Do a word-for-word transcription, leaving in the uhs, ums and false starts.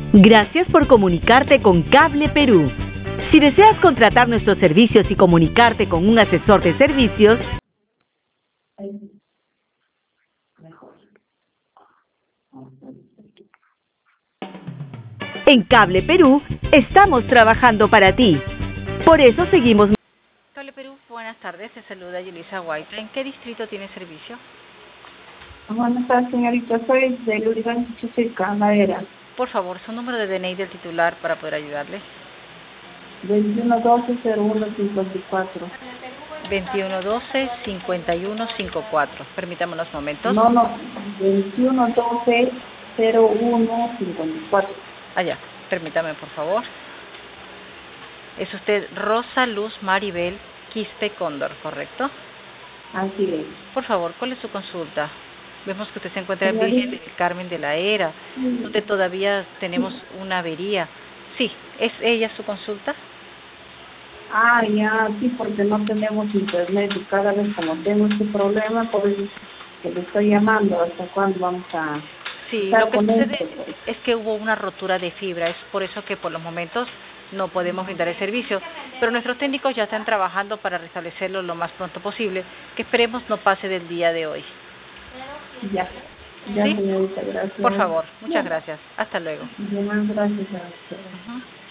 Gracias por comunicarte con Cable Perú. Si deseas contratar nuestros servicios y comunicarte con un asesor de servicios, en Cable Perú estamos trabajando para ti. Por eso seguimos. Cable Perú, buenas tardes. Se saluda Yelisa White. ¿En qué distrito tiene servicio? Buenas tardes, señorita. Soy del Uruguay, Chuchica, Madera. Por favor, su número de D N I del titular para poder ayudarle. veintiuno doce cero uno cincuenta y cuatro. veintiuno doce cincuenta y uno cincuenta y cuatro. Permítame unos momentos. No, no, veintiuno doce cero uno cincuenta y cuatro. Allá, permítame, por favor. Es usted Rosa Luz Maribel Quispe Cóndor, ¿correcto? Así es. Por favor, ¿cuál es su consulta? Vemos que usted se encuentra en Señorita. Virgen del Carmen de la Era, donde todavía tenemos una avería. Sí, ¿es ella su consulta? Ah, ya, sí, porque no tenemos internet y cada vez como tengo este problema, por eso que le estoy llamando, ¿hasta cuándo vamos a Sí, estar lo que con sucede esto? Pues? es que hubo una rotura de fibra, es por eso que por los momentos no podemos brindar el servicio, pero nuestros técnicos ya están trabajando para restablecerlo lo más pronto posible, que esperemos no pase del día de hoy. Ya, ya, ¿Sí? señorita, gracias. Por favor, muchas gracias. Hasta luego. Bien, gracias a usted. Uh-huh.